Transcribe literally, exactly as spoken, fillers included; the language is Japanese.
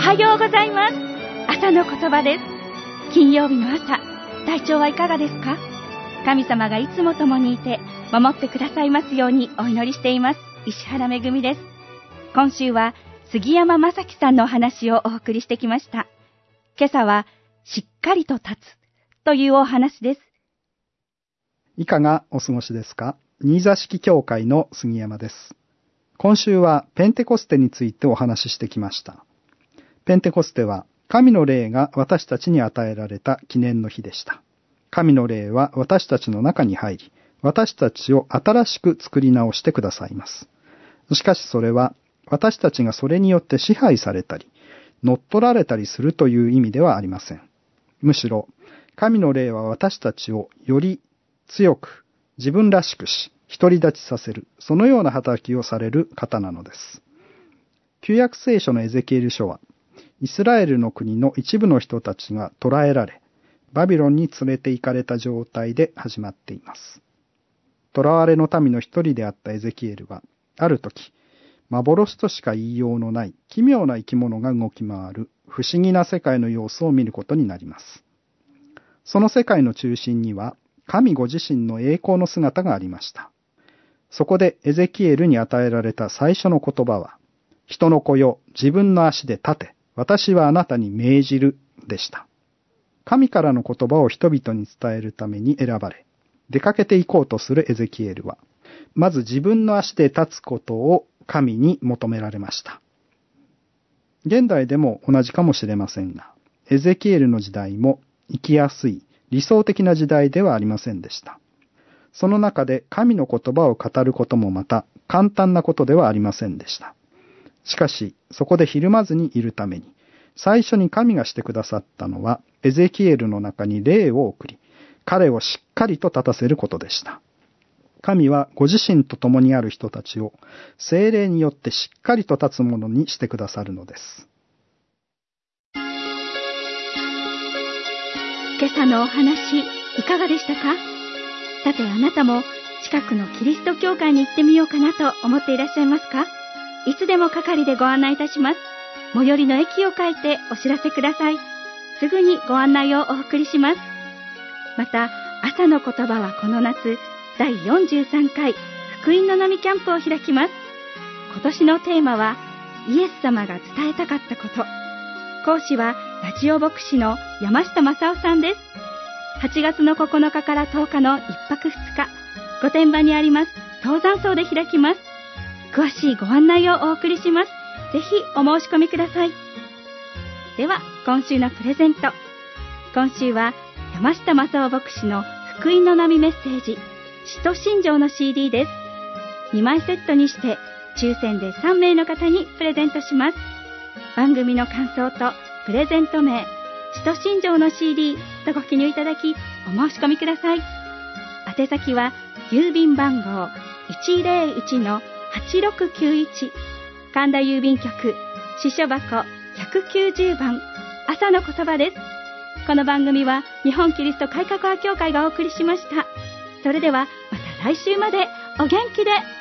はようございます。朝の言葉です。金曜日の朝、体調はいかがですか？神様がいつも共にいて守ってくださいますようにお祈りしています。石原めぐみです。今週は杉山正樹さんのお話をお送りしてきました。今朝はしっかりと立つというお話です。 いかがお過ごしですか？新座敷教会の杉山です。今週はペンテコステについてお話ししてきました。ペンテコステは神の霊が私たちに与えられた記念の日でした。神の霊は私たちの中に入り、私たちを新しく作り直してくださいます。しかしそれは私たちがそれによって支配されたり、乗っ取られたりするという意味ではありません。むしろ神の霊は私たちをより強く自分らしくし、独り立ちさせる、そのような働きをされる方なのです。旧約聖書のエゼキエル書は、イスラエルの国の一部の人たちが捕らえられ、バビロンに連れて行かれた状態で始まっています。捕らわれの民の一人であったエゼキエルは、ある時、幻としか言いようのない奇妙な生き物が動き回る不思議な世界の様子を見ることになります。その世界の中心には、神ご自身の栄光の姿がありました。そこでエゼキエルに与えられた最初の言葉は、人の子よ、自分の足で立て、私はあなたに命じる、でした。神からの言葉を人々に伝えるために選ばれ、出かけていこうとするエゼキエルは、まず自分の足で立つことを神に求められました。現代でも同じかもしれませんが、エゼキエルの時代も生きやすい、理想的な時代ではありませんでした。その中で神の言葉を語ることもまた簡単なことではありませんでした。しかし、そこでひるまずにいるために、最初に神がしてくださったのは、エゼキエルの中に霊を送り、彼をしっかりと立たせることでした。神はご自身と共にある人たちを、聖霊によってしっかりと立つものにしてくださるのです。 今朝のお話、いかがでしたか？さてあなたも近くのキリスト教会に行ってみようかなと思っていらっしゃいますか？いつでも係でご案内いたします。最寄りの駅を書いてお知らせください。すぐにご案内をお送りします。また、朝の言葉はこの夏、だいよんじゅうさんかい福音の波キャンプを開きます。今年のテーマは、イエス様が伝えたかったこと。講師はラジオ牧師の山下正夫さんです。はちがつのここのかからとおかのいっぱくふつか、御殿場にあります東山荘で開きます。詳しいご案内をお送りします。ぜひお申し込みください。では、今週のプレゼント。今週は山下正夫牧師の福音の波メッセージ、使徒信条の シーディー です。にまいセットにして抽選でさんめいの方にプレゼントします。番組の感想とプレゼント名、使徒信条の シーディー とご記入いただき、お申し込みください。宛先は郵便番号 いちぜろいちのはちろくきゅういち、神田郵便局支所箱ひゃくきゅうじゅうばん、朝の言葉です。この番組は日本キリスト改革派協会がお送りしました。それではまた来週までお元気で。